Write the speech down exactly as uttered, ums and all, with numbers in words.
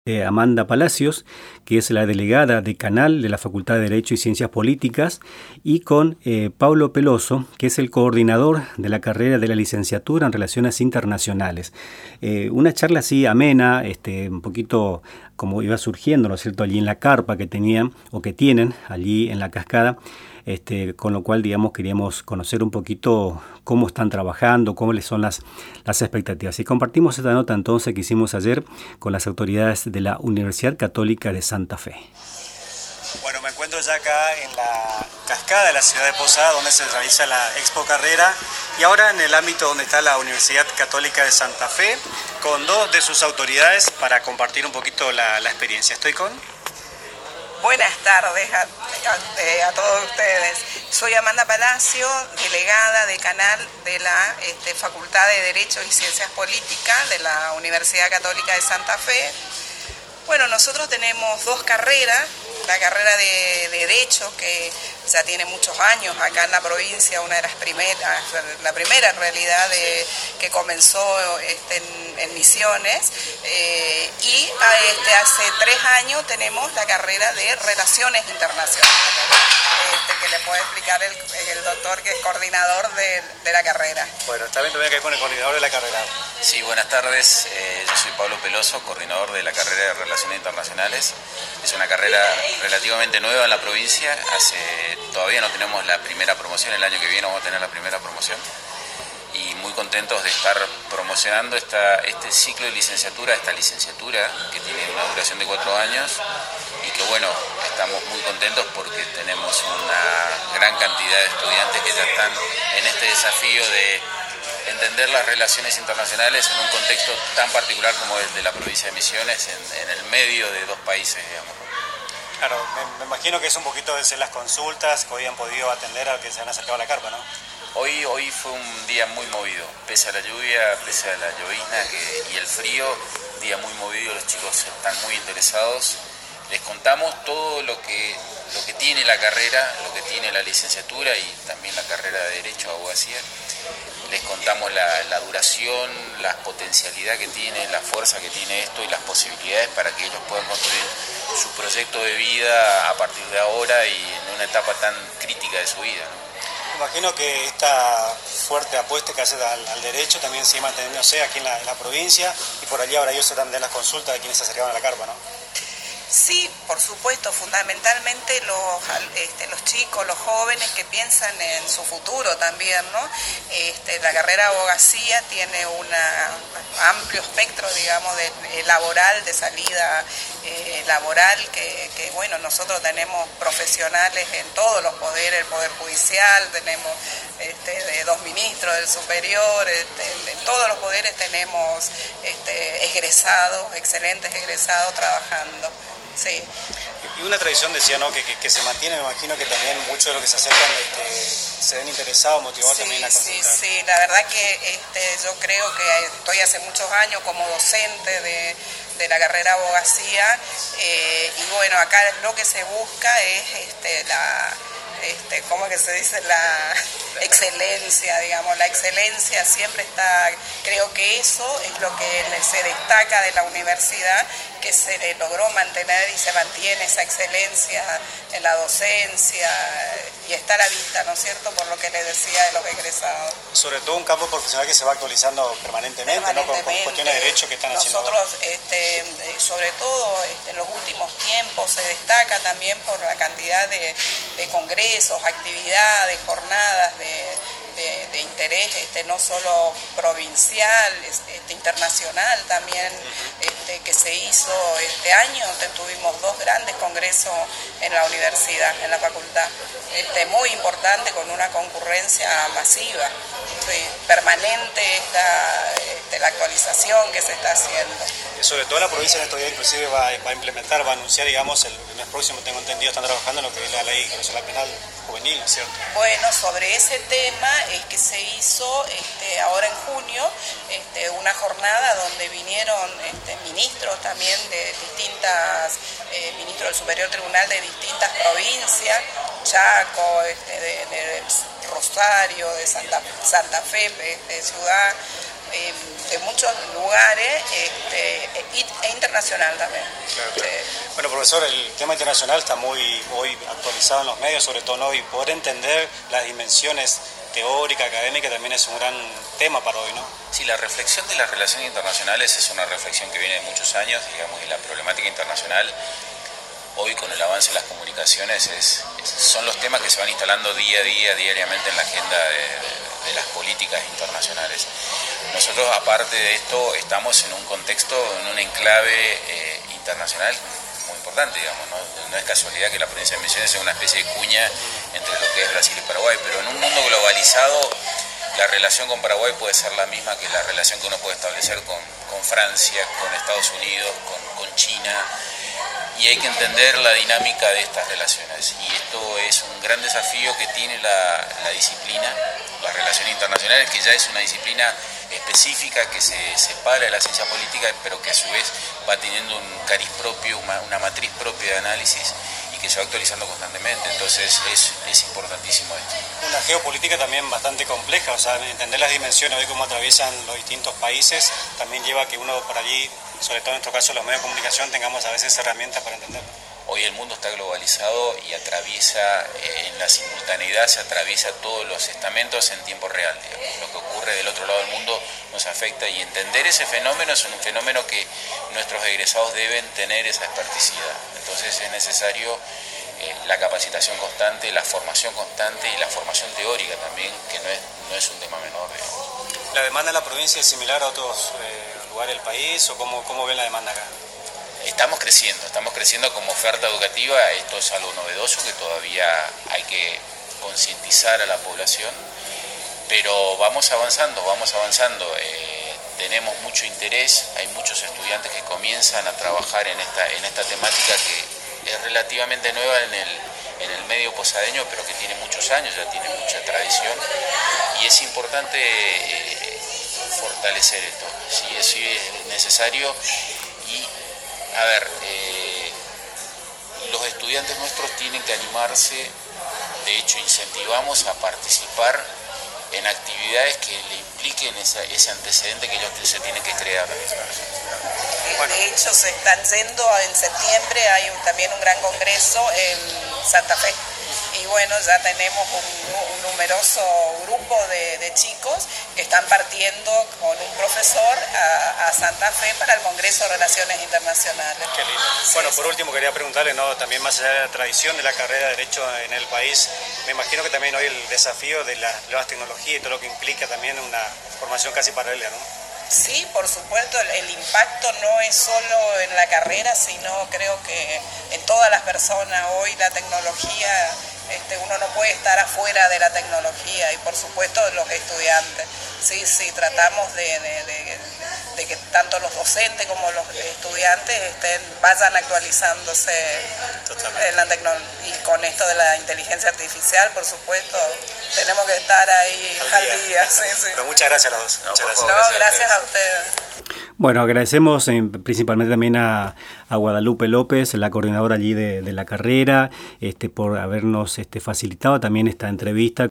eh, Amanda Palacios, que es la delegada decanal de la Facultad de Derecho y Ciencias Políticas, y con eh, Paulo Peloso, que es el coordinador de la carrera de la licenciatura en Relaciones Internacionales. Eh, una charla así amena, este, un poquito como iba surgiendo, ¿no es cierto?, allí en la carpa que tenían o que tienen allí en la cascada. Este, con lo cual, digamos, queríamos conocer un poquito cómo están trabajando, cuáles son las, las expectativas. Y compartimos esta nota entonces que hicimos ayer con las autoridades de la Universidad Católica de Santa Fe. Bueno, me encuentro ya acá en la cascada de la ciudad de Posada, donde se realiza la Expo Carrera, y ahora en el ámbito donde está la Universidad Católica de Santa Fe, con dos de sus autoridades para compartir un poquito la, la experiencia. Estoy con... Buenas tardes a, a, a todos ustedes. Soy Amanda Palacio, delegada decanal de la este, Facultad de Derecho y Ciencias Políticas de la Universidad Católica de Santa Fe. Bueno, nosotros tenemos dos carreras, la carrera de, de Derecho, que ya tiene muchos años acá en la provincia, una de las primeras, la primera en realidad de, que comenzó este, en, en Misiones, eh, y este, hace tres años tenemos la carrera de Relaciones Internacionales, este, que le puede explicar el, el doctor que es coordinador de, de la carrera. Bueno, está bien también que hay con el coordinador de la carrera. Sí, buenas tardes, eh, yo soy Pablo Peloso, coordinador de la carrera de Relaciones Internacionales. Es una carrera relativamente nueva en la provincia, hace, todavía no tenemos la primera promoción, el año que viene vamos a tener la primera promoción, y muy contentos de estar promocionando esta, este ciclo de licenciatura, esta licenciatura que tiene una duración de cuatro años, y que bueno, estamos muy contentos porque tenemos una gran cantidad de estudiantes que ya están en este desafío de entender las relaciones internacionales en un contexto tan particular como el de la provincia de Misiones, en, en el medio de dos países, digamos. Claro, me, me imagino que es un poquito de las consultas que hoy han podido atender a que se han acercado a la carpa, ¿no? Hoy, hoy fue un día muy movido, pese a la lluvia, pese a la llovizna que, y el frío, un día muy movido, los chicos están muy interesados. Les contamos todo lo que, lo que tiene la carrera, lo que tiene la licenciatura y también la carrera de Derecho, Abogacía. Les contamos la, la duración, la potencialidad que tiene, la fuerza que tiene esto y las posibilidades para que ellos puedan construir su proyecto de vida a partir de ahora y en una etapa tan crítica de su vida, ¿no? Me imagino que esta fuerte apuesta que hace al, al derecho también sigue manteniéndose aquí en la, en la provincia, y por allí ahora ellos se dan de las consultas de quienes se acercaban a la carpa, ¿no? Sí, por supuesto, fundamentalmente los, este, los chicos, los jóvenes que piensan en su futuro también, ¿no? Este, la carrera de abogacía tiene un amplio espectro, digamos, de, de laboral, de salida eh, laboral, que, que, bueno, nosotros tenemos profesionales en todos los poderes, el Poder Judicial, tenemos este, de dos ministros del Superior, este, en todos los poderes tenemos este, egresados, excelentes egresados trabajando. Sí. Y una tradición decía, ¿no?, que, que, que se mantiene. Me imagino que también muchos de los que se acercan este, se ven interesados, motivados sí, también a consultar. Sí, sí, la verdad que este, yo creo que estoy hace muchos años como docente de, de la carrera de abogacía, eh, y bueno, acá lo que se busca es este, la... Este, ¿cómo que se dice? La excelencia, digamos, la excelencia siempre está, creo que eso es lo que se destaca de la universidad, que se le logró mantener y se mantiene esa excelencia en la docencia y está a la vista, ¿no es cierto?, por lo que les decía de los egresados. Sobre todo un campo profesional que se va actualizando permanentemente, permanentemente. ¿no?, con, con cuestiones de derecho que están haciendo. Nosotros, este, sobre todo este, en los últimos tiempos, se destaca también por la cantidad de, de congresos, actividades, jornadas de, de, de interés, este, no solo provincial, este, internacional también, este, que se hizo este año. Tuvimos dos grandes congresos en la universidad, en la facultad, este, muy importante, con una concurrencia masiva. Sí, permanente esta, este, la actualización que se está haciendo. Y sobre todo la provincia en estos días inclusive va, va a implementar, va a anunciar, digamos, el, el mes próximo, tengo entendido, están trabajando en lo que es la ley nacional penal juvenil, ¿cierto? Bueno, sobre ese tema es que se hizo este, ahora en junio este, una jornada donde vinieron este, ministros también de distintas, eh, ministros del Superior Tribunal de distintas provincias, Chaco, este, de, de Rosario, de Santa, Santa Fe, de, de Ciudad, eh, de muchos lugares, este, y E internacional también. Claro, claro. Sí. Bueno, profesor, el tema internacional está muy hoy actualizado en los medios, sobre todo hoy, y poder entender las dimensiones teóricas, académicas, también es un gran tema para hoy, ¿no? Sí, la reflexión de las relaciones internacionales es una reflexión que viene de muchos años, digamos, y la problemática internacional hoy con el avance de las comunicaciones es, es, son los temas que se van instalando día a día, diariamente en la agenda de, de, de las políticas internacionales. Nosotros, aparte de esto, estamos en un contexto, en un enclave eh, internacional muy importante, digamos, ¿no? No es casualidad que la provincia de Misiones sea una especie de cuña entre lo que es Brasil y Paraguay, pero en un mundo globalizado la relación con Paraguay puede ser la misma que la relación que uno puede establecer con, con Francia, con Estados Unidos, con, con China, y hay que entender la dinámica de estas relaciones, y esto es un gran desafío que tiene la, la disciplina, las relaciones internacionales, que ya es una disciplina específica que se separa de la ciencia política, pero que a su vez va teniendo un cariz propio, una, una matriz propia de análisis y que se va actualizando constantemente. Entonces es, es importantísimo esto. Una geopolítica también bastante compleja, o sea, entender las dimensiones hoy cómo atraviesan los distintos países también lleva a que uno por allí, sobre todo en nuestro caso los medios de comunicación, tengamos a veces herramientas para entenderlo. Hoy el mundo está globalizado y atraviesa, eh, en la simultaneidad se atraviesa todos los estamentos en tiempo real. Digamos. Lo que ocurre del otro lado del mundo nos afecta, y entender ese fenómeno es un fenómeno que nuestros egresados deben tener esa experticidad. Entonces es necesario eh, la capacitación constante, la formación constante y la formación teórica también, que no es, no es un tema menor. Digamos. ¿La demanda en la provincia es similar a otros eh, lugares del país o cómo, cómo ven la demanda acá? Estamos creciendo, estamos creciendo como oferta educativa. Esto es algo novedoso que todavía hay que concientizar a la población, pero vamos avanzando, vamos avanzando. Eh, tenemos mucho interés, hay muchos estudiantes que comienzan a trabajar en esta, en esta temática que es relativamente nueva en el, en el medio posadeño, pero que tiene muchos años, ya tiene mucha tradición, y es importante eh, fortalecer esto, sí, eso es necesario. Y a ver, eh, los estudiantes nuestros tienen que animarse, de hecho incentivamos a participar en actividades que le impliquen esa, ese antecedente que ellos se tienen que crear. Bueno. De hecho se están yendo en septiembre, hay un, también un gran congreso en Santa Fe. Y bueno, ya tenemos un, un numeroso grupo de, de chicos que están partiendo con un profesor a, a Santa Fe para el Congreso de Relaciones Internacionales. Qué lindo. Sí, bueno, por sí. último quería preguntarle, ¿no? También más allá de la tradición de la carrera de Derecho en el país, me imagino que también hoy el desafío de las nuevas tecnologías y todo lo que implica también una formación casi paralela, ¿no? Sí, por supuesto, el, el impacto no es solo en la carrera, sino creo que en todas las personas. Hoy la tecnología, este, uno no puede estar afuera de la tecnología, y por supuesto los estudiantes. Sí, sí, tratamos de, de, de, de que tanto los docentes como los estudiantes estén, vayan actualizándose en la tecnología. Y con esto de la inteligencia artificial, por supuesto, tenemos que estar ahí al día. Al día sí, sí. Pero muchas gracias a los dos. No, muchas gracias. No, gracias a ustedes. Bueno, agradecemos eh, principalmente también a, a Guadalupe López, la coordinadora allí de, de la carrera, este, por habernos este, facilitado también esta entrevista.